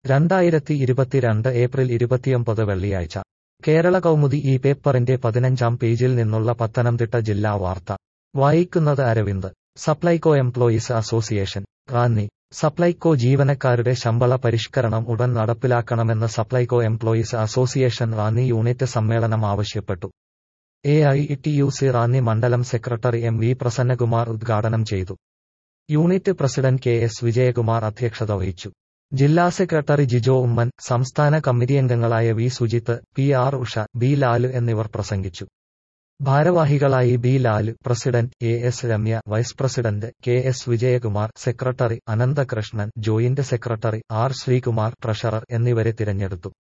2022 April 29 വെള്ളിയാഴ്ച കേരള കൗമുദി ഈ പേപ്പറിന്റെ 15-ാം പേജിൽ നിന്നുള്ള പത്തനംതിട്ട ജില്ലാ വാർത്ത വായിക്കുന്നത് അരവിന്ദ്. Supplyco employees association Ranni. സപ്ലൈകോ ജീവനക്കാരുടെ ശമ്പള പരിഷ്കരണം ഉടൻ നടപ്പിലാക്കണമെന്ന് Supplyco employees association Ranni unit സമ്മേളനം ആവശ്യപ്പെട്ടു. AITUC റാന്നി മണ്ഡലം സെക്രട്ടറി M. V. പ്രസന്നകുമാർ ഉദ്ഘാടനം ചെയ്തു. യൂണിറ്റ് പ്രസിഡന്റ് KS വിജയകുമാർ അധ്യക്ഷത വഹിച്ചു. ജില്ലാ സെക്രട്ടറി ജിജോ ഉമ്മൻ, സംസ്ഥാന കമ്മിറ്റിയംഗങ്ങളായ V. Sujith, PR Usha, B. Lalu എന്നിവർ പ്രസംഗിച്ചു. ഭാരവാഹികളായി B. Lalu, president, AS Ramya, vice president, KS Vijayakumar, secretary, Ananthakrishnan, joint secretary, R. Sreekumar, treasurer എന്നിവരെ തിരഞ്ഞെടുത്തു.